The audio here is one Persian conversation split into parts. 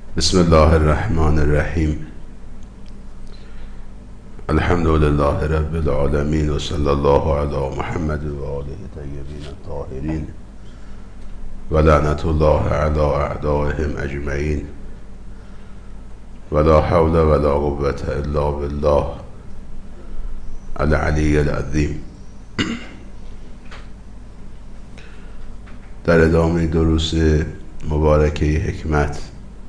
بسم الله الرحمن الرحیم. الحمد لله رب العالمین و صلی الله علی محمد و آله طیبین الطاهرین و لعنت الله علی اعدائهم اجمعین و لا حول و لا قوة الا بالله العلی العظیم. در ادامه دروس مبارکه حکمت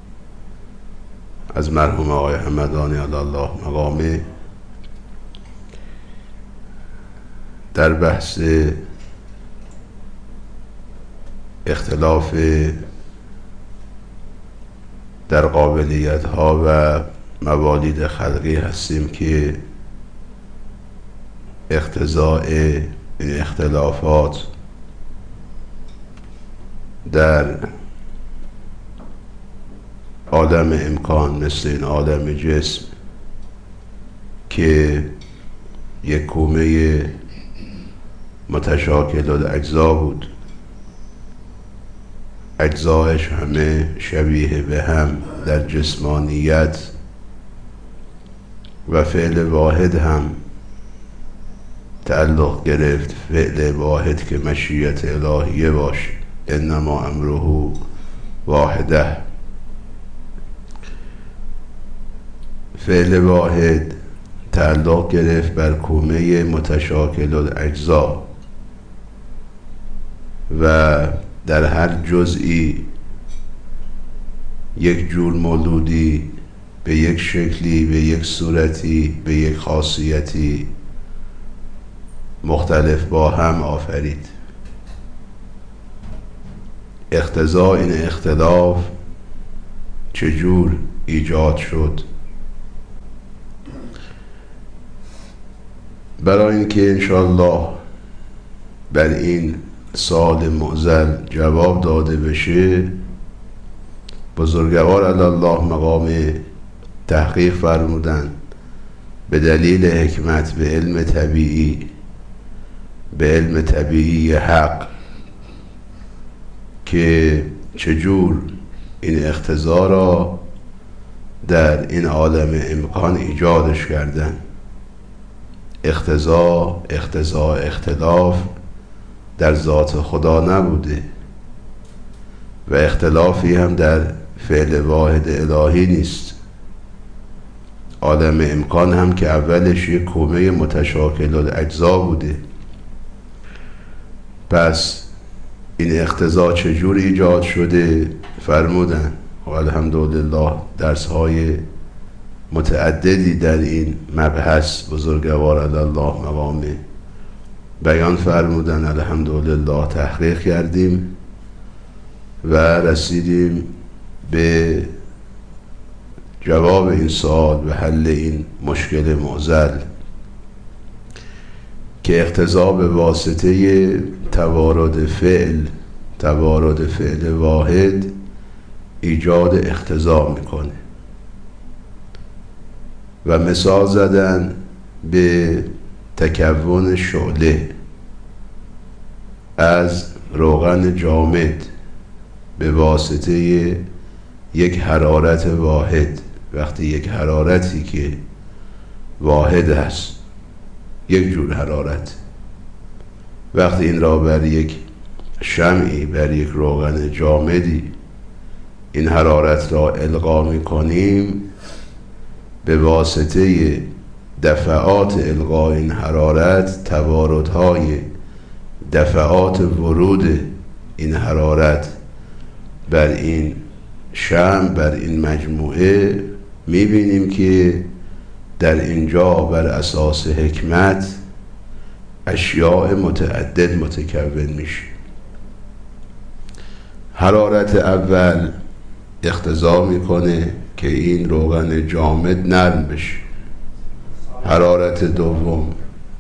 از مرحوم آقای همدانی علی الله مقامه در بحث اختلاف در قابلیت ها و موالید خلقی هستیم که اقتضاء این اختلافات در عالم امکان مثل این عالم جسم که یک کومه متشاکل الاجزا بود، اجزایش همه شبیه به هم در جسمانیت و فعل واحد هم تعلق گرفت، فعل واحد که مشیت الهیه باشه، انما امره واحده. فعل واحد تعلق گرفت بر کومه متشاکل الاجزا و در هر جزئی یک جور مولودی به یک شکلی، به یک صورتی، به یک خاصیتی مختلف با هم آفرید. اقتضاء این اختلاف چجور ایجاد شد؟ برای اینکه انشاءالله بر این سوال معضل جواب داده بشه، بزرگوار علی الله مقام تحقیق فرمودن به دلیل حکمت به علم طبیعی، به علم طبیعی حق که چجور این اقتضا را در این عالم امکان ایجادش کردن. اختلاف در ذات خدا نبوده و اختلافی هم در فعل واحد الهی نیست. عالم امکان هم که اولش یک کومه متشاکل الاجزا بوده. پس این اقتضا چجور ایجاد شده؟ فرمودن و الحمدلله درس های متعددی در این مبحث بزرگوار علی الله مقامه بیان فرمودن. الحمدلله تحقیق کردیم و رسیدیم به جواب این سوال و حل این مشکل معضل که اقتضا به واسطه توارد فعل واحد ایجاد اقتضا میکنه و مثال زدن به تکون شعله از روغن جامد به واسطه یک حرارت واحد. وقتی یک حرارتی که واحد است، یک جور حرارت، وقتی این را بر یک شمعی، بر یک روغن جامدی این حرارت را القا می کنیم، به واسطه دفعات القاء این حرارت، تواردهای دفعات ورود این حرارت بر این شمع، بر این مجموعه، میبینیم که در اینجا بر اساس حکمت اشیاء متعدد متکون میشه. حرارت اول اقتضا میکنه که این روغن جامد نرم بشه. حرارت دوم،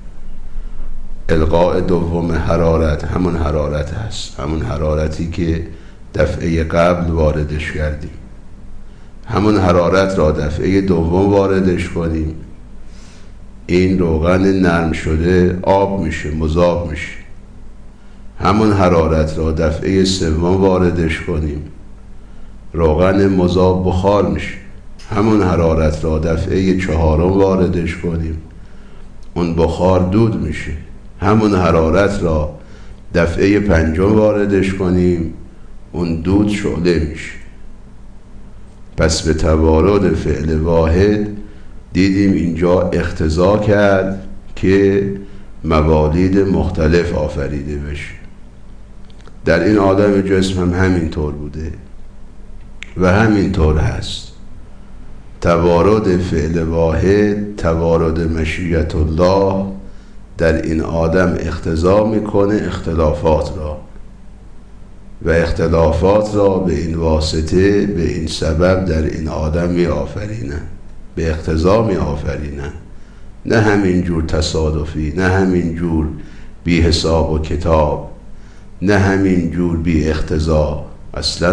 القاء دوم حرارت همون حرارت هست، همون حرارتی که دفعه قبل واردش کردیم. همون حرارت را دفعه دوم واردش کنیم، این روغن نرم شده آب میشه، مذاب میشه. همون حرارت را دفعه سوم واردش کنیم، روغن مذاب بخار میشه. همون حرارت را دفعه 4 واردش کنیم، اون بخار دود میشه. همون حرارت را دفعه 5 واردش کنیم، اون دود شعله میشه. پس به توارد فعل واحد دیدیم اینجا اقتضا کرد که موالید مختلف آفریده بشه. در این عالم جسم هم همینطور بوده و همینطور هست. توارد فعل واحد، توارد مشیت الله در این آدم اقتضا میکنه اختلافات را، و اختلافات را به این واسطه، به این سبب در این آدم می آفرینن، به اقتضا می آفرینن، نه همین جور تصادفی، نه همین جور بی حساب و کتاب، نه همین جور بی اقتضا. اصلا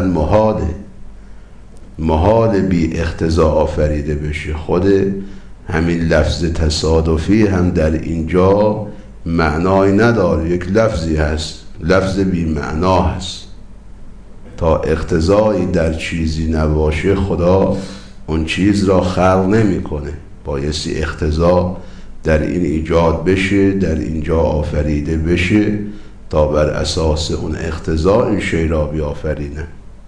محال بی اقتضا آفریده بشه. خود همین لفظ تصادفی هم در اینجا معنای نداره، یک لفظی هست، لفظ بی معنا هست. تا اقتضایی در چیزی نباشه خدا اون چیز را خلق نمی کنه. بایستی اقتضا در این ایجاد بشه، در اینجا آفریده بشه تا بر اساس اون اقتضا این شی را بیافرینه.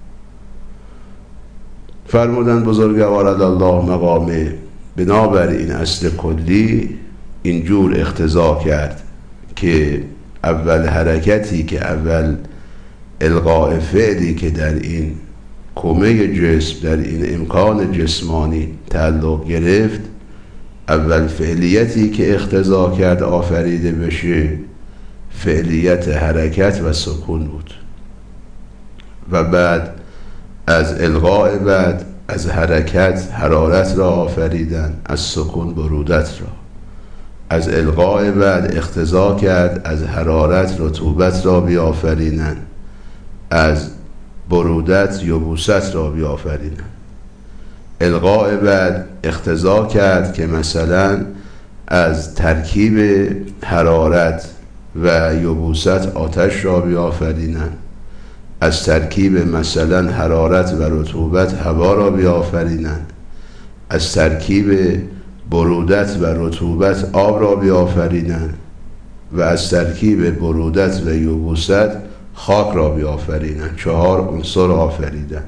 فرمودن بزرگوار الله مقامه، بنابر این اصل کلی اینجور اقتضا کرد که اول حرکتی که اول القاء فعلی که در این کمه جسم، در این امکان جسمانی تعلق گرفت، اول فعلیتی که اقتضا کرد آفریده بشه فعلیت حرکت و سکون بود، و بعد از القاء بعد از حرکت حرارت را آفریدن، از سکون برودت را. از القاء بعد اقتضا کرد از حرارت رطوبت را بیافرینن، از برودت یبوست را بیافرینن. القاء بعد اقتضا کرد که مثلا از ترکیب حرارت و یبوست آتش را بیافرینن، از ترکیب مثلا حرارت و رطوبت هوا را بیافرینن، از ترکیب برودت و رطوبت آب را بیافرینن، و از ترکیب برودت و یبوست خاک را بیافرینن. 4 عنصر آفریدن.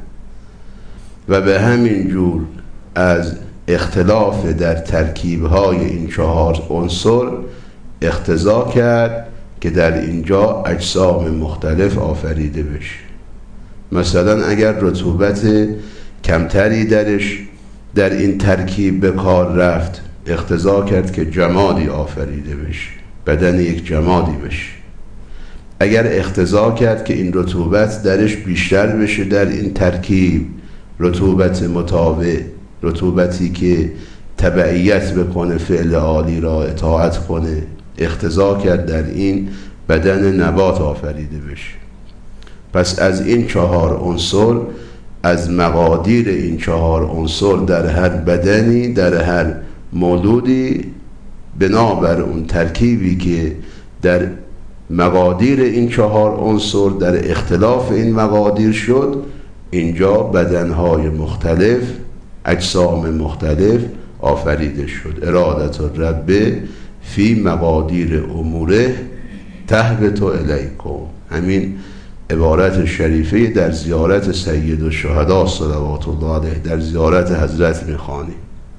و به همین جور از اختلاف در ترکیب‌های این 4 عنصر اقتضا کرد که در اینجا اجسام مختلف آفریده بشه. مثلا اگر رطوبت کمتری درش در این ترکیب به کار رفت، اقتضا کرد که جمادی آفریده بشه، بدن یک جمادی بشه. اگر اقتضا کرد که این رطوبت درش بیشتر بشه در این ترکیب، رطوبت متابع، رطوبتی که تبعیت بکنه فعل عالی را، اطاعت کنه، اقتضا کرد در این بدن نبات آفریده بشه. پس از این 4 عنصر، از مقادیر این 4 عنصر در هر بدنی، در هر مولودی، بنابر اون ترکیبی که در مقادیر این 4 عنصر در اختلاف این مقادیر شد، اینجا بدنهای مختلف، اجسام مختلف آفریده شد. ارادت الرب فی مقادیر اموره تهبط الیکم. همین عبارت شریفه در زیارت سید الشهدا صلوات الله علیه، در زیارت حضرت میخوانیم.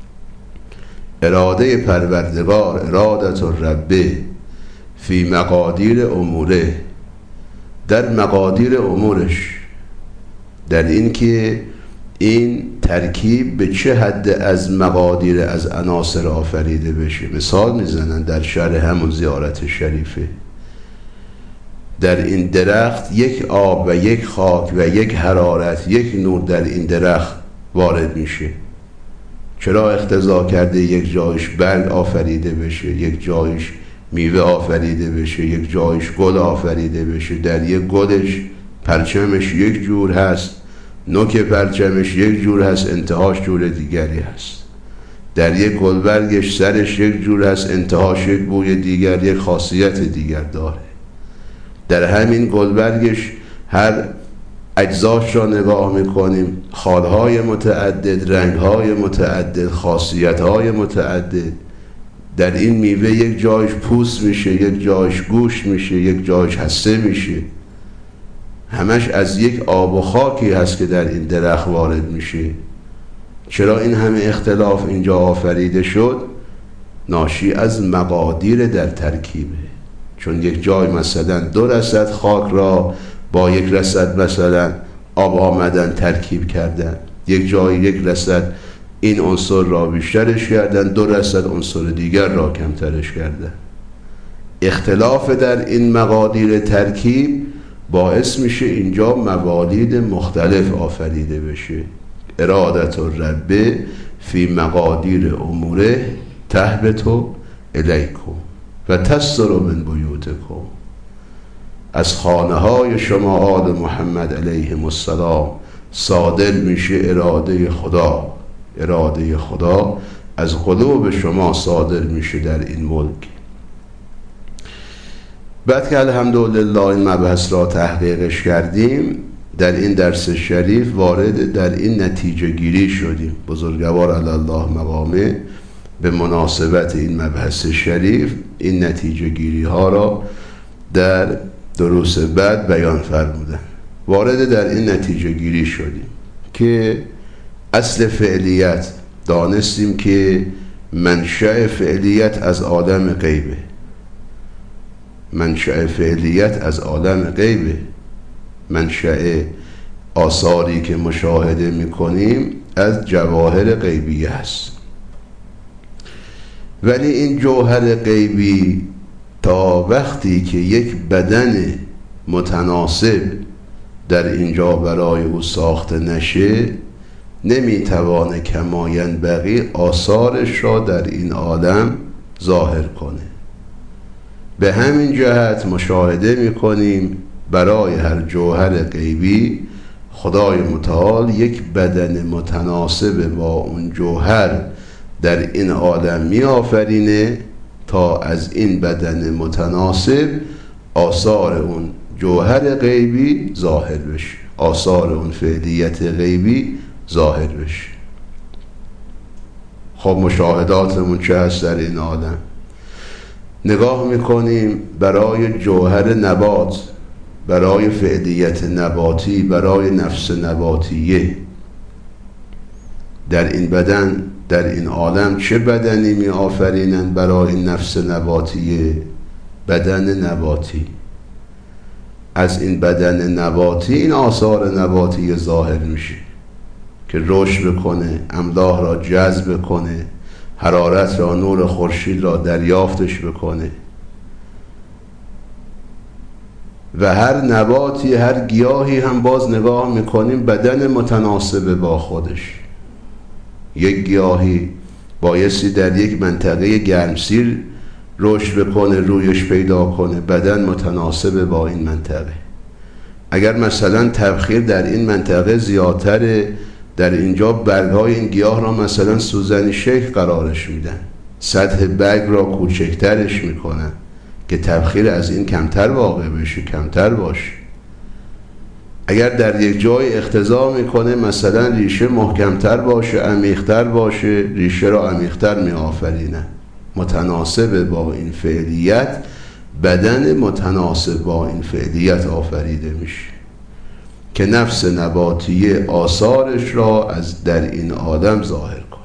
اراده پروردگار، ارادت الرب فی مقادیر اموره، در مقادیر امورش، در این که این ترکیب به چه حد از مقادیر از عناصر آفریده بشه. مثال میزنن در شرح همون زیارت شریفه، در این درخت یک آب و یک خاک و یک حرارت، یک نور در این درخت وارد میشه. چرا اقتضا کرده یک جایش برگ آفریده بشه، یک جایش میوه آفریده بشه، یک جایش گل آفریده بشه. در یک گلش پرچمش یک جور هست، نوک پرچمش یک جور هست، انتهاش جور دیگری هست. در یک گلبرگش سرش یک جور هست، انتهاش یک بوی دیگر، یک خاصیت دیگر داره. در همین گلبرگش هر اجزاش را نگاه میکنیم، خالهای متعدد، رنگهای متعدد، خاصیتهای متعدد. در این میوه یک جایش پوست میشه، یک جایش گوشت میشه، یک جایش هسته میشه. همش از یک آب و خاکی هست که در این درخت وارد میشه. چرا این همه اختلاف اینجا آفریده شد؟ ناشی از مقادیر در ترکیبه. چون یک جای مثلا 2 رصد خاک را با 1 رصد مثلا آب آمدن ترکیب کردن، یک جای 1 رصد این عنصر را بیشترش کردن، 2 رصد عنصر دیگر را کمترش کردن. اختلاف در این مقادیر ترکیب باعث میشه اینجا موالید مختلف آفریده بشه. ارادت الرب فی مقادیر اموره تهبط الیکم و تستر من بیوتکم. از خانه های شما آل محمد علیهم السلام صادر میشه اراده خدا. اراده خدا از قلوب شما صادر میشه در این ملک. بعد که الحمدلله این مبحث را تحقیقش کردیم، در این درس شریف وارد در این نتیجه گیری شدیم. بزرگوار علی الله مقامه به مناسبت این مبحث شریف این نتیجه گیری ها را در دروس بعد بیان فرمودن. وارد در این نتیجه گیری شدیم که اصل فعلیت دانستیم که منشأ فعلیت از عالم غیبه. منشأ فعلیت از عالم غیبه. منشأ آثاری که مشاهده میکنیم از جواهر غیبی است. ولی این جوهر غیبی تا وقتی که یک بدن متناسب در اینجا برای او ساخته نشه، نمیتوانه کما ینبغی آثارش را در این عالم ظاهر کنه. به همین جهت مشاهده میکنیم برای هر جوهر غیبی خدای متعال یک بدن متناسب با اون جوهر در این عالم می آفرینه تا از این بدن متناسب آثار اون جوهر غیبی ظاهر بشه، آثار اون فعلیت غیبی ظاهر بشه. خب مشاهداتمون چه هست در این عالم؟ نگاه میکنیم برای جوهر نبات، برای فعلیت نباتی، برای نفس نباتیه در این بدن، در این عالم چه بدنی می آفرینند برای نفس نباتیه؟ بدن نباتی. از این بدن نباتی این آثار نباتی ظاهر میشه که رشد بکنه، املاح را جذب کنه، حرارت را، نور خورشید را دریافتش بکنه. و هر نباتی، هر گیاهی هم باز نگاه میکنیم بدن متناسب با خودش. یک گیاهی بایستی در یک منطقه گرمسیر رشد بکنه، رویش پیدا کنه، بدن متناسب با این منطقه. اگر مثلا تبخیر در این منطقه زیادتره، در اینجا برگهای این گیاه را مثلا سوزنی شکل قرارش میدن، سطح برگ را کوچکترش میکنن که تبخیر از این کمتر واقع بشه، کمتر باشه. اگر در یک جای اقتضا میکنه مثلا ریشه محکمتر باشه، عمیقتر باشه، ریشه را عمیقتر می آفرینه. متناسب با این فعلیت بدن متناسب با این فعلیت آفریده میشه که نفس نباتی آثارش را از در این آدم ظاهر کنه.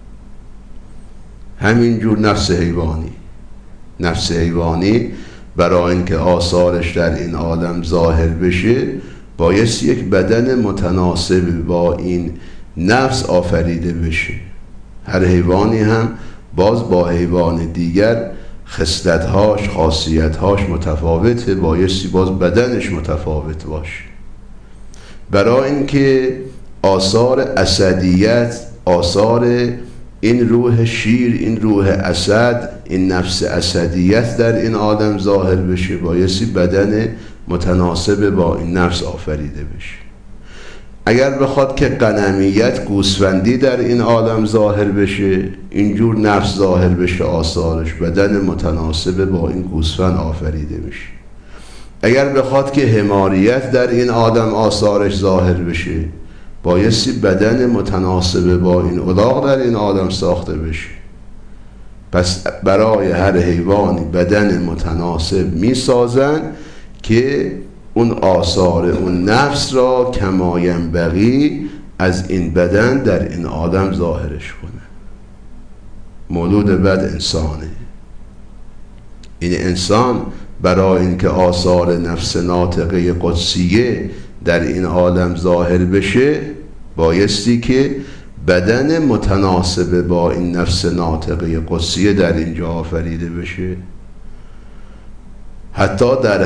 همینجور نفس حیوانی. نفس حیوانی برای اینکه آثارش در این عالم ظاهر بشه بایست یک بدن متناسب با این نفس آفریده بشه. هر حیوانی هم باز با حیوان دیگر خصلت‌هاش، خاصیت‌هاش متفاوته، بایستی باز بدنش متفاوت باشه. برای اینکه آثار اسدیت، آثار این روح شیر، این روح اسد، این نفس اسدیت در این آدم ظاهر بشه بایستی بدن متناسب با این نفس آفریده بشه. اگر بخواد که غنمیت، گوسفندی در این عالم ظاهر بشه، اینجور نفس ظاهر بشه، آثارش بدن متناسب با این گوسفند آفریده بشه. اگر بخواد که حماریت در این آدم آثارش ظاهر بشه، بایستی بدن متناسب با این الاغ در این آدم ساخته بشه. پس برای هر حیوانی بدن متناسب می سازن که اون آثار اون نفس را کما ینبغی از این بدن در این آدم ظاهرش کنه. مولود بد انسانه. این انسان برای اینکه آثار نفس ناطقه قدسیه در این عالم ظاهر بشه، بایستی که بدن متناسب با این نفس ناطقه قدسیه در اینجا آفریده بشه. حتی در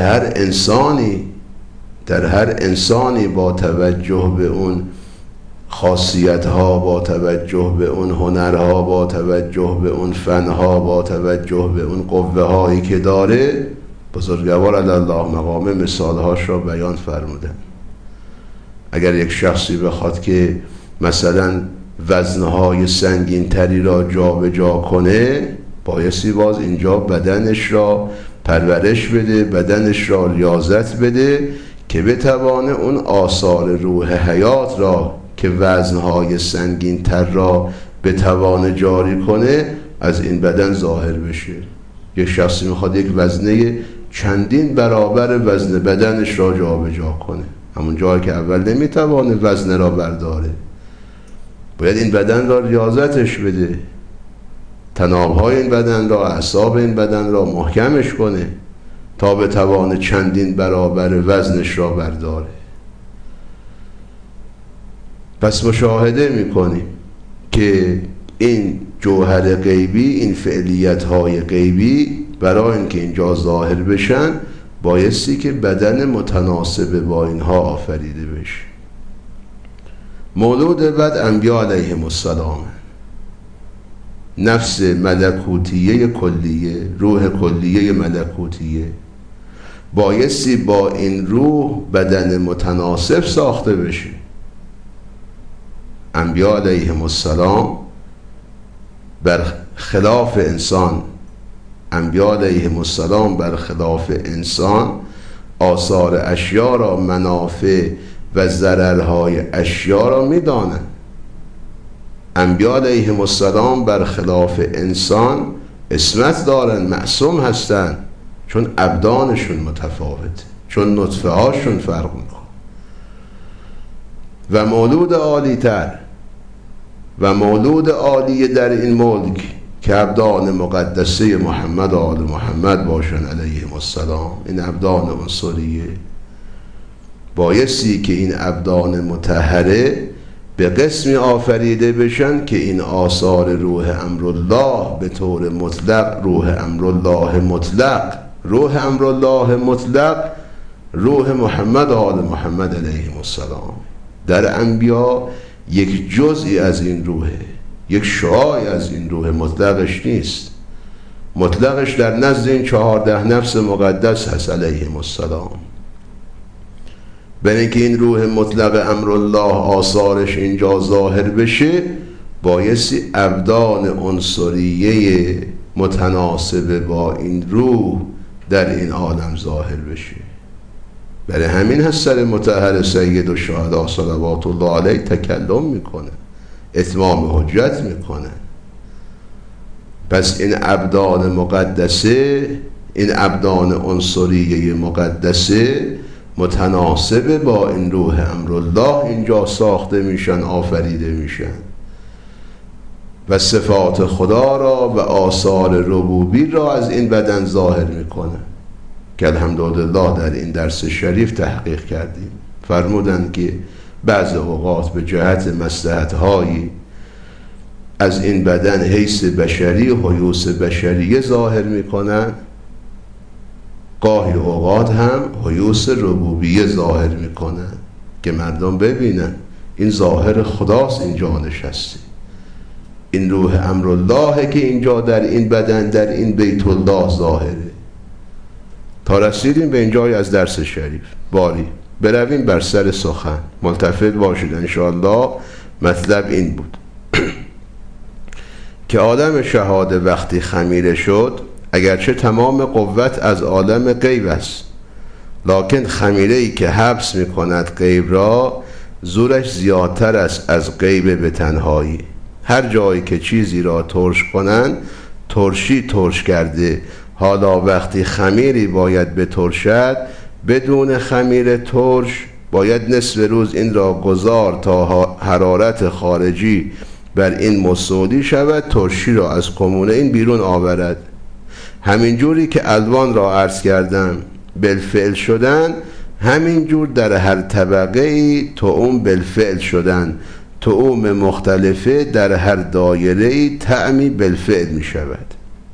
هر انسانی با توجه به اون خاصیت‌ها، با توجه به اون هنرها، با توجه به اون فنها، با توجه به اون قوه‌هایی که داره، بزرگوار علی الله مقامه مثالهاش را بیان فرمودن. اگر یک شخصی بخواد که مثلا وزنهای سنگین تری را جا به جا کنه، بایستی باز اینجا بدنش را پرورش بده، بدنش را ریاضت بده که بتوانه اون آثار روح حیات را که وزنهای سنگین تر را بتوانه جاری کنه از این بدن ظاهر بشه. یک شخصی میخواد یک وزنه چندین برابر وزن بدنش را جا به جا کنه، همون جایی که اول نمیتوانه وزن را برداره، باید این بدن را ریاضتش بده، تنابهای این بدن را، اعصاب این بدن را محکمش کنه تا بتوانه چندین برابر وزنش را برداره. پس مشاهده میکنیم که این جوهر غیبی، این فعلیت‌های غیبی برای اینکه اینجا ظاهر بشن، بایستی که بدن متناسب با اینها آفریده بشه. مولود بد انبیا علیهم السلام، نفس ملکوتیه کلیه، روح کلیه ملکوتیه، بایستی با این روح بدن متناسب ساخته بشه. انبیا علیهم السلام بر خلاف انسان، انبیا علیهم السلام بر خلاف انسان آثار اشیا را، منافع و ضررهای اشیا را میدانند. انبیا علیهم السلام بر خلاف انسان عصمت دارن، معصوم هستن، چون ابدانشون متفاوته، چون نطفه هاشون فرق میکنه. و مولود عالی تر و مولود عالی در این ملک که ابدان مقدسه محمد و آل محمد باشن علیهم السلام، این ابدان عنصریه، بایستی که این ابدان مطهره به قسمی آفریده بشن که این آثار روح امرالله به طور مطلق، روح امرالله مطلق، روح امرالله مطلق، روح محمد و آل محمد علیهم السلام در انبیا یک جزئی از این روحه، یک شعاعی از این روح، مطلقش نیست. مطلقش در نزد این 14 نفس مقدس هست علیهم السلام. برای اینکه این روح مطلق امرالله آثارش اینجا ظاهر بشه، بایستی ابدان عنصریه متناسب با این روح در این عالم ظاهر بشه. برای همین هست سر مطهر سید الشهدا صلوات الله علیه تکلم میکنه، اتمام حجت میکنه. پس این ابدان مقدسه، این ابدان عنصریه مقدسه متناسب با این روح امرالله اینجا ساخته میشن، آفریده میشن و صفات خدا را و آثار ربوبی را از این بدن ظاهر میکنه که الحمدلله در این درس شریف تحقیق کردیم. فرمودند که بعض اوقات به جهت مصلحت‌هایی از این بدن حیث بشری، حیوث بشریه ظاهر میکنن، گاهی اوقات هم حیوث ربوبیه ظاهر میکنن که مردم ببینن این ظاهر خداست اینجا نشسته، این روح امرالله که اینجا در این بدن، در این بیت الله ظاهره. تا رسیدیم به اینجای از درس شریف، باری برویم بر سر سخن، ملتفت باشید انشاءالله. مطلب این بود که آدم شهاده وقتی خمیره شد، اگرچه تمام قوت از عالم غیب است، لکن خمیره‌ای که حبس می‌کند غیب را، زورش زیادتر است از غیب به تنهایی. هر جایی که چیزی را ترش کنند، ترشی ترش کرده. حالا وقتی خمیری باید بترشد، بدون خمیر ترش باید نصف روز این را گذار تا حرارت خارجی بر این مسودی شود، ترشی را از کمون این بیرون آورد. همین جوری که الوان را عرض کردم بالفعل شدن، همین جور در هر طبقه ای طعم بالفعل شدن. طعم مختلفه در هر دایره ای طعمی بالفعل می شود.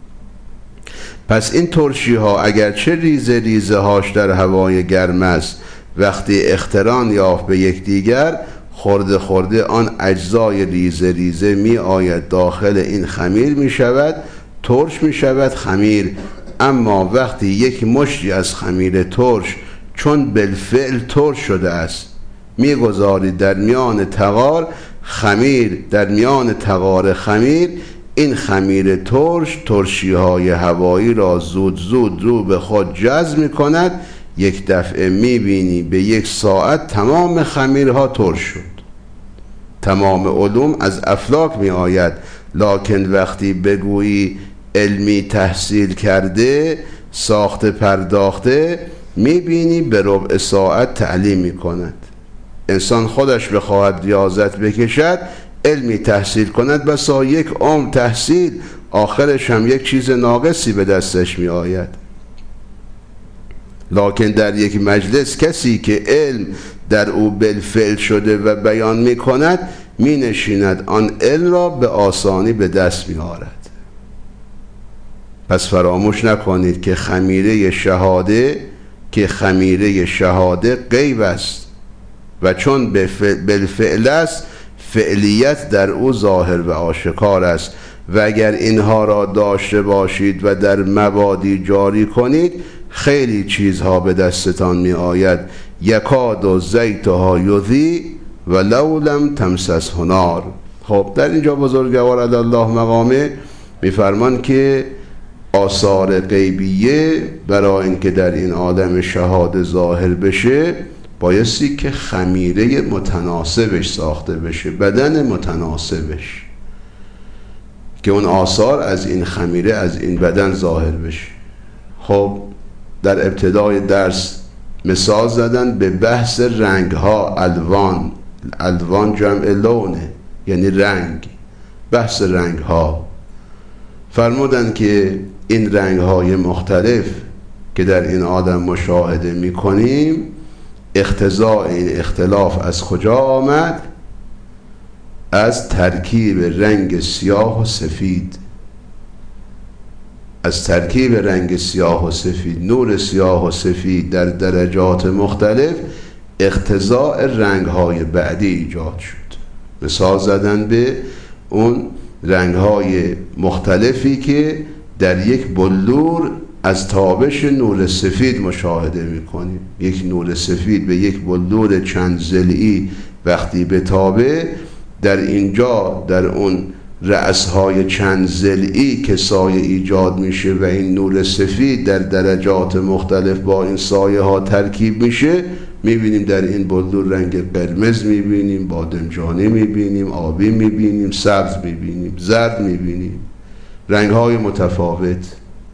پس این ترشی ها اگرچه ریزه ریزه هاش در هوای گرم است، وقتی اقتران یافت به یکدیگر، خورده خورده آن اجزای ریزه ریزه می آید داخل این خمیر می شود، ترش می شود خمیر. اما وقتی یک مشتی از خمیر ترش چون بالفعل ترش شده است می گذاری در میان تغار خمیر، در میان تغار خمیر، این خمیر ترش ترشی های هوایی را زود زود رو به خود جذب می کند. یک دفعه می بینی به 1 ساعت تمام خمیرها ترش شد. تمام علوم از افلاک می آید، لکن وقتی بگویی علمی تحصیل کرده، ساخته پرداخته، می بینی به ربع ساعت تعلیم می کند. انسان خودش بخواهد ریاضت بکشد، علمی تحصیل کند، بسا 1 عمر تحصیل، آخرش هم یک چیز ناقصی به دستش می آید. لکن در یک مجلس کسی که علم در او بالفعل شده و بیان می کند، می نشیند آن علم را به آسانی به دست می آورد. پس فراموش نکنید که خمیره شهاده غیب است و چون بالفعل است، فعلیت در او ظاهر و آشکار است. و اگر اینها را داشته باشید و در مبادی جاری کنید، خیلی چیزها به دستتان می آید. یکاد و زیتها یضیء ولو لم تمسسه نار. خب در اینجا بزرگوار علی الله مقامه میفرمان که آثار غیبیه برای اینکه در این عالم شهاده ظاهر بشه، بایستی که خمیره متناسبش ساخته بشه، بدن متناسبش، که اون آثار از این خمیره از این بدن ظاهر بشه. خب در ابتدای درس مثال زدن به بحث رنگ ها، الوان جمع لونه یعنی رنگ، بحث رنگ ها. فرمودن که این رنگ های مختلف که در این آدم مشاهده می کنیم، اقتضاء این اختلاف از کجا آمد؟ از ترکیب رنگ سیاه و سفید. از ترکیب رنگ سیاه و سفید، نور سیاه و سفید در درجات مختلف، اقتضاء رنگ های بعدی ایجاد شد. مثال زدن به اون رنگ های مختلفی که در یک بلور از تابش نور سفید مشاهده میکنیم. یک نور سفید به یک بلور چند ضلعی وقتی به تابه، در اینجا در اون رأسهای چند ضلعی که سایه ایجاد میشه و این نور سفید در درجات مختلف با این سایه ها ترکیب میشه، میبینیم در این بلور رنگ قرمز میبینیم، بادمجانی میبینیم، آبی میبینیم، سبز میبینیم، زرد میبینیم، رنگ های متفاوت.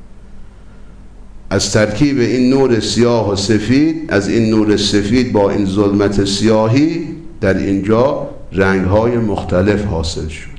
از ترکیب این نور سیاه و سفید، از این نور سفید با این ظلمت سیاهی، در اینجا رنگ های مختلف حاصل شد.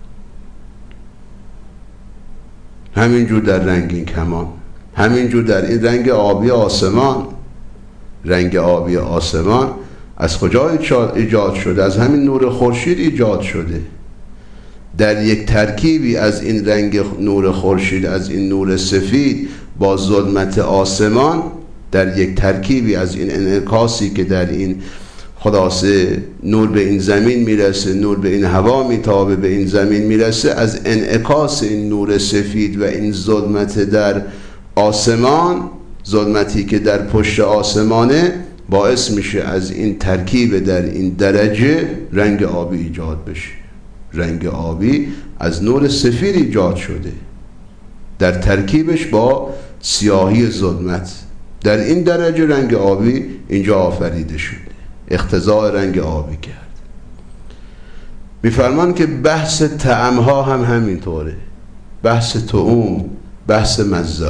همینجور در رنگین کمان، همینجور در این رنگ آبی آسمان. رنگ آبی آسمان از کجا ایجاد شده؟ از همین نور خورشید ایجاد شده. در یک ترکیبی از این رنگ نور خورشید، از این نور سفید با ظلمت آسمان، در یک ترکیبی از این انعکاسی که در این خلاصه نور به این زمین میرسه، نور به این هوا میتابه، به این زمین میرسه، از انعکاس این نور سفید و این ظلمت در آسمان، ظلمتی که در پشت آسمانه، باعث میشه از این ترکیب در این درجه رنگ آبی ایجاد بشه. رنگ آبی از نور سفید ایجاد شده در ترکیبش با سیاهی ظلمت. در این درجه رنگ آبی اینجا آفریده شده، اقتضاء رنگ آبی کرد. میفرمان که بحث طعمها هم همینطوره، بحث طعوم، بحث مزه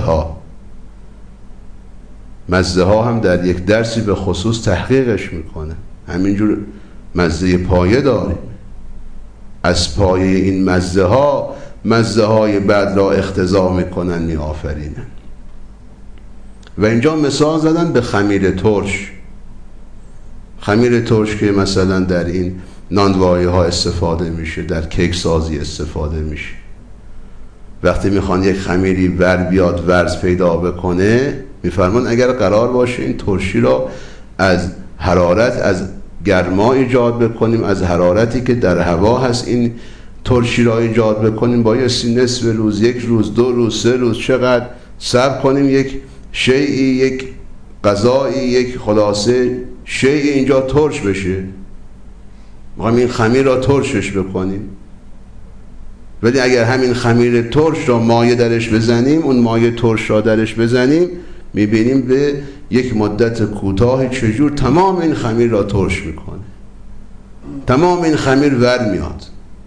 ها هم در یک درسی به خصوص تحقیقش میکنه. همینجور مزه پایه داریم، از پایه این مزه های بعد را اقتضا میکنن، میآفرینن. و اینجا مثال زدن به خمیر ترش. خمیر ترش که مثلا در این نانوایی ها استفاده میشه، در کیک سازی استفاده میشه. وقتی میخوان یک خمیری ور بیاد، ورز پیدا بکنه، میفرمان اگر قرار باشه این ترشی را از حرارت، از گرما ایجاد بکنیم، از حرارتی که در هوا هست این ترشی را ایجاد بکنیم، بایستی نصف روز، 1 روز، 2 روز، 3 روز، چقدر صبر کنیم یک شیئی، یک غذایی، یک خلاصه شیئی اینجا ترش بشه. میخوایم این خمیر را ترشش بکنیم. ولی اگر همین خمیر ترش را مایه درش بزنیم، اون مایه ترش را درش بزنیم، میبینیم به یک مدت کوتاه چجور تمام این خمیر را ترش میکنه، تمام این خمیر ور میاد.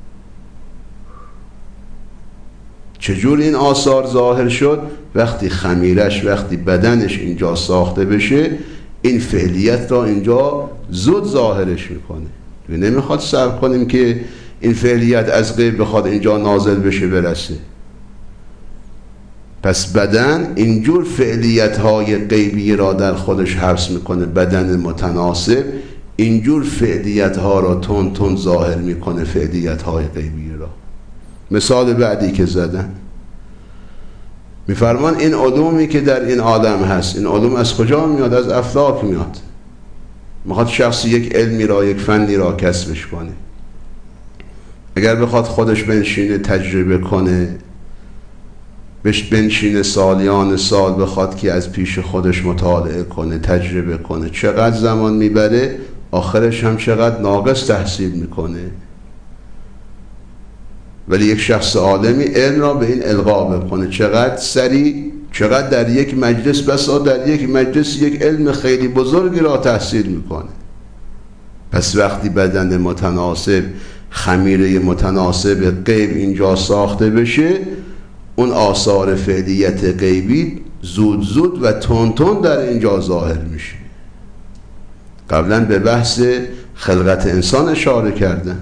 چجور این آثار ظاهر شد؟ وقتی خمیرش، وقتی بدنش اینجا ساخته بشه، این فعلیت را اینجا زود ظاهرش میکنه. نمیخواد صبر کنیم که این فعلیت از غیب بخواد اینجا نازل بشه برسه. پس بدن اینجور فعلیت های غیبی را در خودش حبس میکنه. بدن متناسب اینجور فعلیت ها را تون تون ظاهر میکنه، فعلیت های غیبی را. مثال بعدی که زدن، میفرمان این علومی که در این عالم هست، این علوم از کجا میاد؟ از افلاک میاد. میخواد شخصی یک علمی را، یک فنی را کسبش کنه، اگر بخواد خودش بنشینه تجربه کنه، بنشینه سالیان سال بخواد که از پیش خودش مطالعه کنه، تجربه کنه، چقدر زمان میبره، آخرش هم چقدر ناقص تحصیل میکنه. ولی یک شخص عالمی علم را به این القا بکنه، چقدر سریع، چقدر در یک مجلس، بسا در یک مجلس یک علم خیلی بزرگی را تحصیل میکنه. پس وقتی بدن متناسب، خمیره متناسب غیب اینجا ساخته بشه، اون آثار فعلیت غیبی زود زود و تون تون در اینجا ظاهر میشه. قبلا به بحث خلقت انسان اشاره کردن.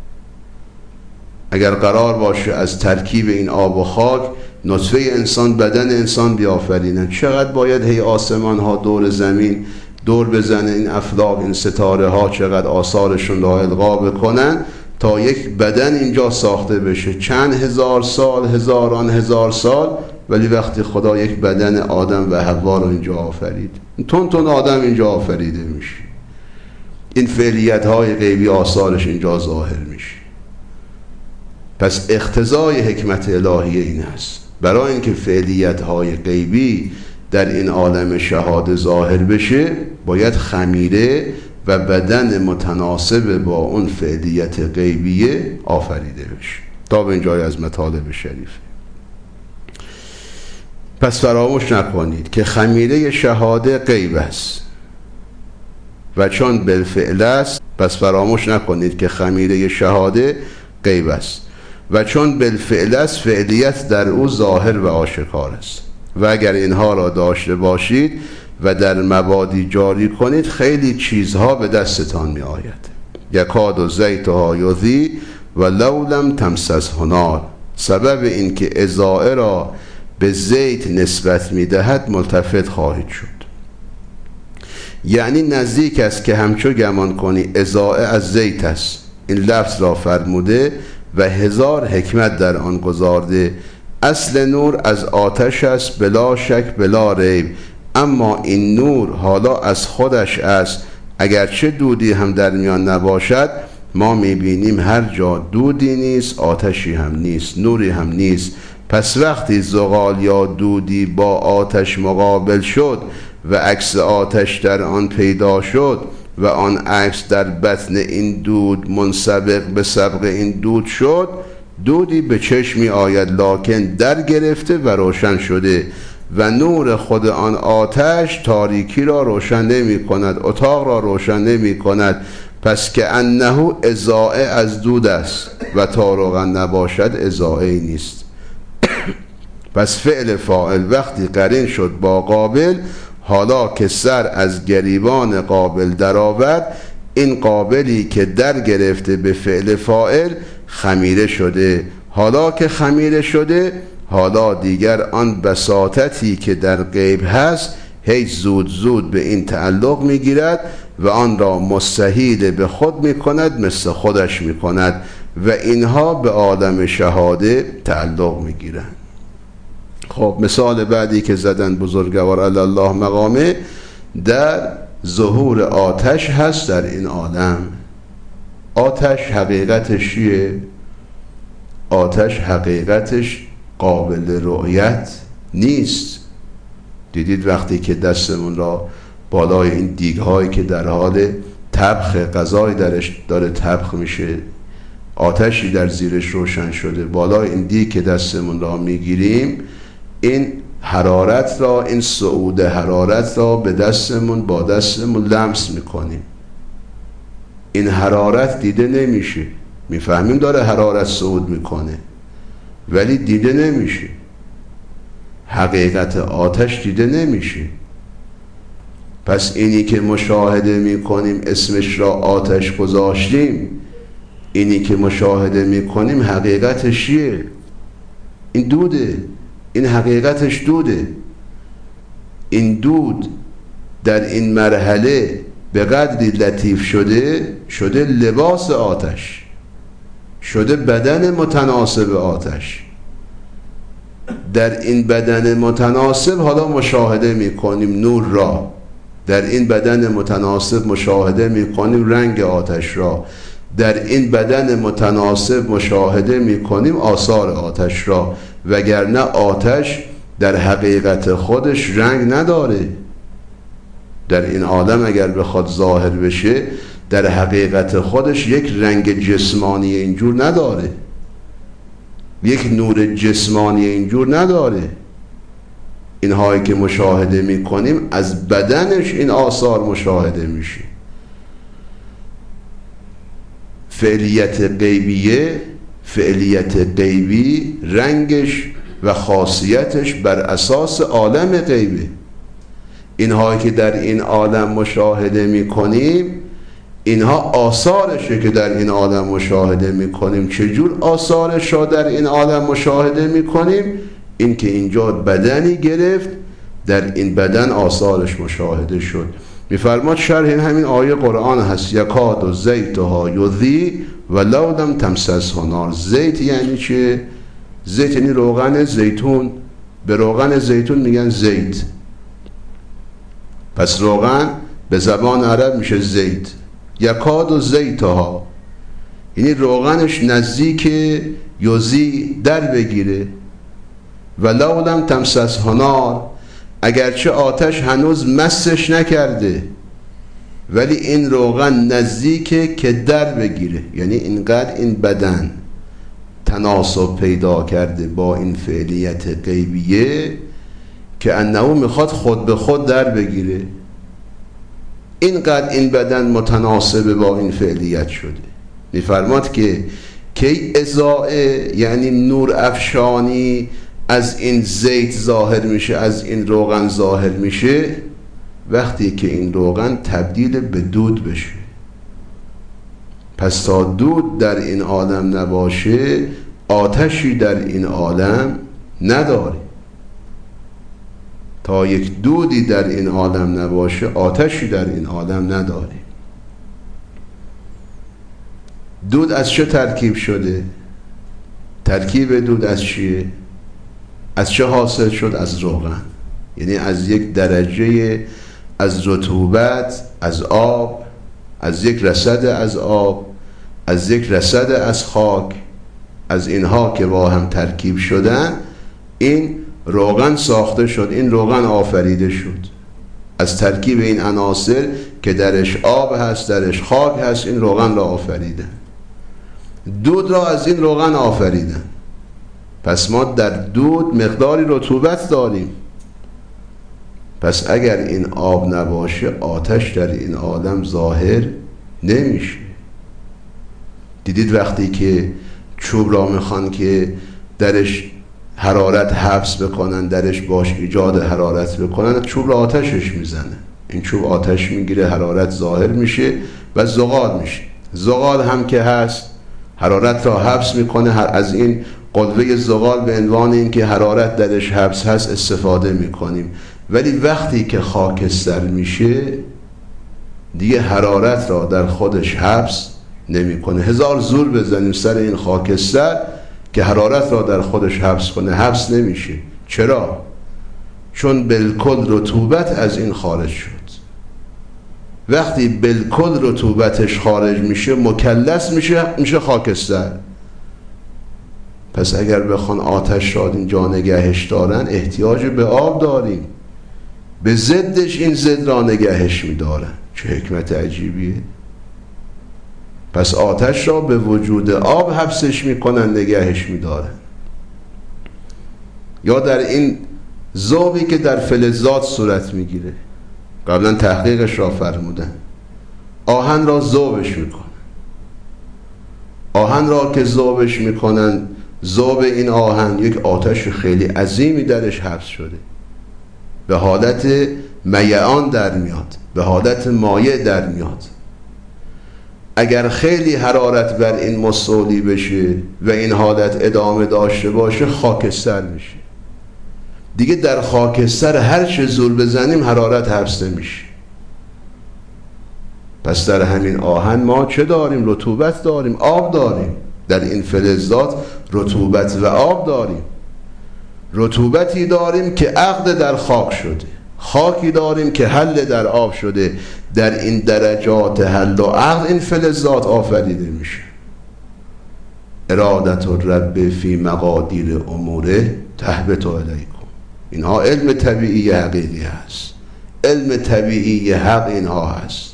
اگر قرار باشه از ترکیب این آب و خاک نطفه انسان، بدن انسان بیافرینن، چقدر باید هی آسمان ها دور زمین دور بزنه، این افلاک، این ستاره ها چقدر آثارشون را القا بکنن تا یک بدن اینجا ساخته بشه. چند هزار سال، هزاران هزار سال. ولی وقتی خدا یک بدن آدم و حوا رو اینجا آفرید، تون تون آدم اینجا آفریده میشه، این فعلیت های غیبی آثارش اینجا ظاهر میشه. پس اقتضای حکمت الهی این است، برای اینکه فعلیت های غیبی در این عالم شهاده ظاهر بشه، باید خمیره و بدن متناسب با اون فعلیت غیبیه آفریده بشه. تا به اینجای از مطالب شریف. پس فراموش نکنید که خمیره شهاده غیب است و چون بالفعل است، پس فراموش نکنید که خمیره شهاده غیب است و چون بالفعل است، فعلیت در او ظاهر و آشکار است. و اگر اینها را داشته باشید و در مبادی جاری کنید، خیلی چیزها به دستتان می آید. یکاد زیتها یضیء و لو لم تمسسه نار. سبب این که اضاءه را به زیت نسبت می دهد ملتفت خواهید شد. یعنی نزدیک است که همچو گمان کنی اضاءه از زیت است. این لفظ را فرموده و هزار حکمت در آن گذارده. اصل نور از آتش است بلا شک بلا ریب، اما این نور حالا از خودش است. اگرچه دودی هم در میان نباشد، ما میبینیم هر جا دودی نیست، آتشی هم نیست، نوری هم نیست. پس وقتی زغال یا دودی با آتش مقابل شد و عکس آتش در آن پیدا شد و آن عکس در بطن این دود منسبق به سبق این دود شد، دودی به چشم می آید لکن در گرفته و روشن شده و نور خود آن آتش تاریکی را روشن نمی کند، اتاق را روشن نمی کند. پس که انه اضاءه از دود است و تا روغن نباشد اضاءه نیست. پس فعل فاعل وقتی قرین شد با قابل، حالا که سر از گریبان قابل درآورد، این قابلی که در گرفته به فعل فاعل خمیره شده. حالا که خمیره شده، حالا دیگر آن بساطتی که در غیب هست هی زود زود به این تعلق میگیرد و آن را مستحیل به خود میکند، مثل خودش میکند و اینها به عالم شهاده تعلق میگیرند. خب مثال بعدی که زدن بزرگوار علی الله مقامه در ظهور آتش هست در این عالم. آتش حقیقتش چیه؟ آتش حقیقتش قابل رؤیت نیست. دیدید وقتی که دستمون را بالای این دیگ‌هایی که در حال طبخ غذای درش داره طبخ میشه، آتشی در زیرش روشن شده، بالای این دیگ که دستمون را میگیریم، این حرارت را، این صعود حرارت را به دستمون با دستمون لمس میکنیم. این حرارت دیده نمیشه، میفهمیم داره حرارت صعود میکنه ولی دیده نمیشه. حقیقت آتش دیده نمیشه. پس اینی که مشاهده میکنیم اسمش را آتش گذاشتیم. اینی که مشاهده میکنیم حقیقتش چیه؟ این دوده. این حقیقتش دوده. این دود در این مرحله به قدری لطیف شده لباس آتش، شده بدن متناسب آتش. در این بدن متناسب حالا مشاهده میکنیم نور را، در این بدن متناسب مشاهده میکنیم رنگ آتش را، در این بدن متناسب مشاهده میکنیم آثار آتش را. وگرنه آتش در حقیقت خودش رنگ نداره. در این عالم اگر بخواد ظاهر بشه در حقیقت خودش یک رنگ جسمانی اینجور نداره، یک نور جسمانی اینجور نداره. اینهایی که مشاهده میکنیم از بدنش این آثار مشاهده میشه. فعلیت غیبی رنگش و خاصیتش بر اساس عالم غیبه. اینهایی که در این عالم مشاهده میکنیم اینها آثارشه که در این عالم مشاهده میکنیم. چجور آثارش را در این عالم مشاهده میکنیم؟ این که اینجا بدنی گرفت، در این بدن آثارش مشاهده شد. میفرماد شرح همین آیه قرآن هست یکاد زیتها یضیء ولو لم تمسسه نار. زیت یعنی چه؟ زیت یعنی روغن زیتون. به روغن زیتون میگن زیت. پس روغن به زبان عرب میشه زیت. یکاد زیتها یعنی روغنش نزدیک یضیء در بگیره. ولو لم تمسسه نار اگرچه آتش هنوز مسش نکرده ولی این روغن نزدیکه که در بگیره. یعنی اینقدر این بدن تناسب پیدا کرده با این فعلیت غیبیه که انه میخواد خود به خود در بگیره. اینقدر این بدن متناسب با این فعلیت شده. میفرماد که کی اضاءه یعنی نور افشانی از این زیت ظاهر میشه، از این روغن ظاهر میشه وقتی که این روغن تبدیل به دود بشه. پس تا دود در این عالم نباشه آتشی در این عالم نداره. تا یک دودی در این عالم نباشه آتشی در این عالم نداره. دود از چه ترکیب شده؟ ترکیب دود از چیه؟ از چه حاصل شد؟ از روغن. یعنی از یک درجه از رطوبت، از آب، از یک رصد از آب، از یک رصد از خاک، از اینها که با هم ترکیب شدن این روغن ساخته شد، این روغن آفریده شد. از ترکیب این عناصر که درش آب هست، درش خاک هست، این روغن را آفریدن. دود را از این روغن آفریدن. پس ما در دود مقداری رطوبت داریم. پس اگر این آب نباشه آتش در این عالم ظاهر نمیشه. دیدید وقتی که چوب را میخوان که درش حرارت حبس بکنن، درش باش ایجاد حرارت بکنن، چوب را آتشش میزنه. این چوب آتش میگیره، حرارت ظاهر میشه و زغال میشه. زغال هم که هست حرارت را حبس میکنه. از این قدوه زغال به عنوان این که حرارت درش حبس هست استفاده میکنیم. ولی وقتی که خاکستر میشه دیگه حرارت را در خودش حبس نمیکنه. هزار زور بزنیم سر این خاکستر که حرارت را در خودش حبس کنه، حبس نمیشه. چرا؟ چون بالکل رطوبت از این خارج شد. وقتی بالکل رطوبتش خارج میشه مکلس میشه خاکستر. پس اگر بخوان آتش را اینجا نگهش دارن احتیاج به آب داریم، به ضدش این ضد را نگهش میدارن. چه حکمت عجیبیه. پس آتش را به وجود آب حبسش میکنن، نگهش میدارن. یا در این ذوبی که در فلزات صورت میگیره، قبلا تحقیقش را فرمودن، آهن را ذوبش میکنن. آهن را که ذوبش میکنن، ذوب این آهن یک آتش خیلی عظیمی درش حبس شده، به حالت میعان در میاد، به حالت مایع در میاد. اگر خیلی حرارت بر این مستولی بشه و این حالت ادامه داشته باشه خاکستر میشه. دیگه در خاکستر هر چه زور بزنیم حرارت حبس نمیشه. پس در همین آهن ما چه داریم؟ رطوبت داریم، آب داریم. در این فلزات رطوبت و آب داریم. رطوبتی داریم که عقد در خاک شده، خاکی داریم که حل در آب شده. در این درجات حل و عقد این فلزات آفریده میشه. ارادت الرب فی مقادیر اموره تهبط الیکم. اینها علم طبیعی حقیقی هست، علم طبیعی حق اینها هست.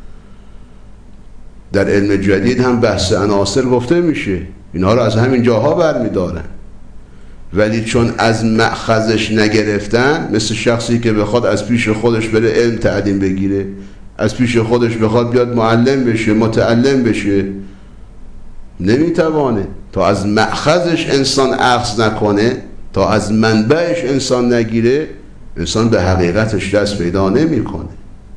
در علم جدید هم بحث عناصر گفته میشه، اینها رو از همین جاها برمیدارن. ولی چون از مأخذش نگرفتن، مثل شخصی که بخواد از پیش خودش بره علم تعلیم بگیره، از پیش خودش بخواد بیاد معلم بشه، متعلم بشه، نمیتوانه. تا از مأخذش انسان اخذ نکنه، تا از منبعش انسان نگیره، انسان به حقیقتش دست پیدا نمیکنه.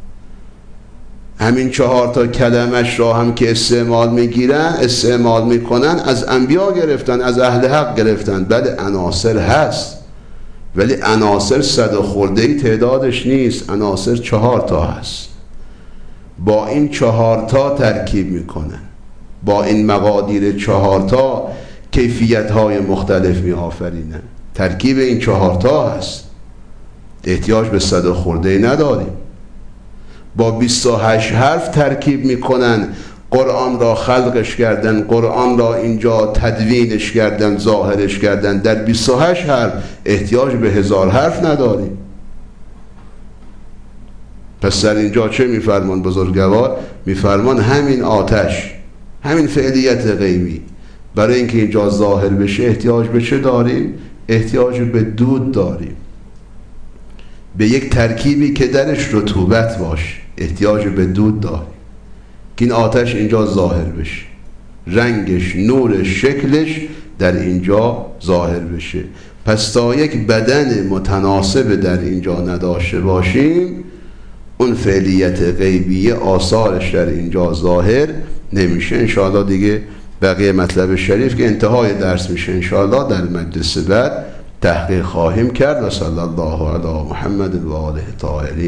همین 4 کلمش را هم که استعمال میکنن از انبیا گرفتن، از اهل حق گرفتن. بله عناصر هست، ولی عناصر 100 خرده‌ای تعدادش نیست. عناصر 4 هست. با این 4 ترکیب میکنن، با این مقادیر 4 کیفیت‌های مختلف میآفرینن. ترکیب این 4 هست. احتیاج به 100 خرده‌ای نداریم. با 28 حرف ترکیب میکنن، قرآن را خلقش کردن، قرآن را اینجا تدوینش کردن، ظاهرش کردن. در 28 حرف احتیاج به 1000 حرف نداریم. پس در اینجا چه میفرمان بزرگوار؟ میفرمان همین آتش، همین فعلیت غیبی، برای اینکه اینجا ظاهر بشه احتیاج به چه داریم؟ احتیاج به دود داریم، به یک ترکیبی که درش رطوبت باشه. احتیاج به دود داریم که این آتش اینجا ظاهر بشه، رنگش، نورش، شکلش در اینجا ظاهر بشه. پس تا یک بدن متناسب در اینجا نداشته باشیم، اون فعلیت غیبیه آثارش در اینجا ظاهر نمیشه. انشاءالله دیگه بقیه مطلب شریف که انتهای درس میشه انشاءالله در مجلس بعد تحقیق خواهیم کرد. و صلی الله علی محمد و آله الطاهرین.